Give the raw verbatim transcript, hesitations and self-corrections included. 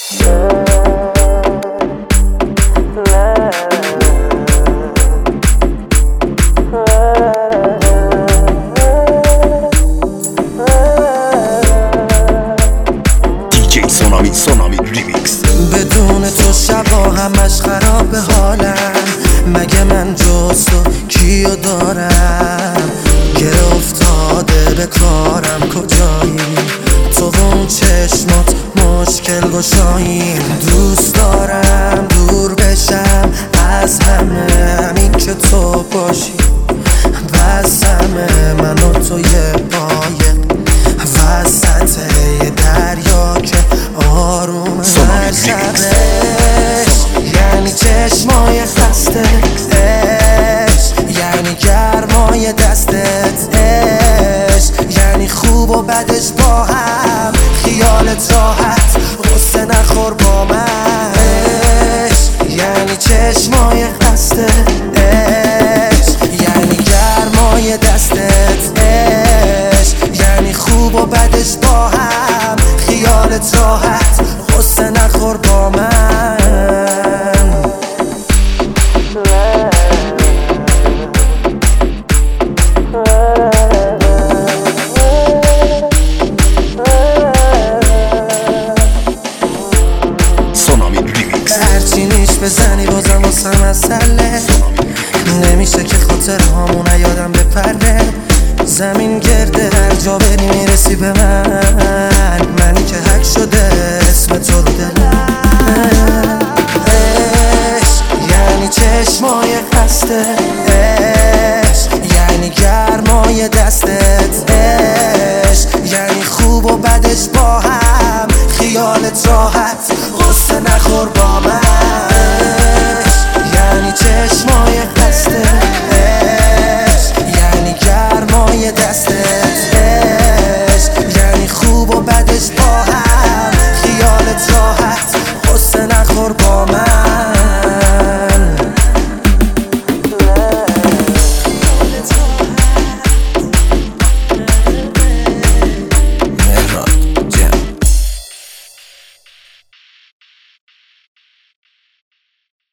دیجی سونامی سونامی ریمیکس. بدون تو شبا همش خراب حالم، مگه من جز تو کیو دارم؟ گره افتاده به کارم کجایی؟ تو اون چشمات مشکل گشاییم. دوست دارم دور بشم از همه، همین که تو باشی بس همه. من و تو یه قایق وسط یه دریا که آروم هر شبش، یعنی چشمای خسته عشق، یعنی گرمای دستت عشق، یعنی خوب و بدش با هم، خیالت راحت غصه نخور با من عشق، یعنی چشمای خسته عشق، یعنی گرمای دستت عشق، یعنی خوب و بدش با هم، خیالت راحت غصه نخور با من. هرچی نیش بزنی بازم واسم مسئله نمیشه که خاطر هامونه یادم بپره. زمین گرده هر جا بری میرسی به من، منی که حک شده اسم تو رو دلم. عشق یعنی چشمای خسته عشق، یعنی گرمای دستت عشق، یعنی خوب و بدش با هم، خیالت راحت غصه نخور با من.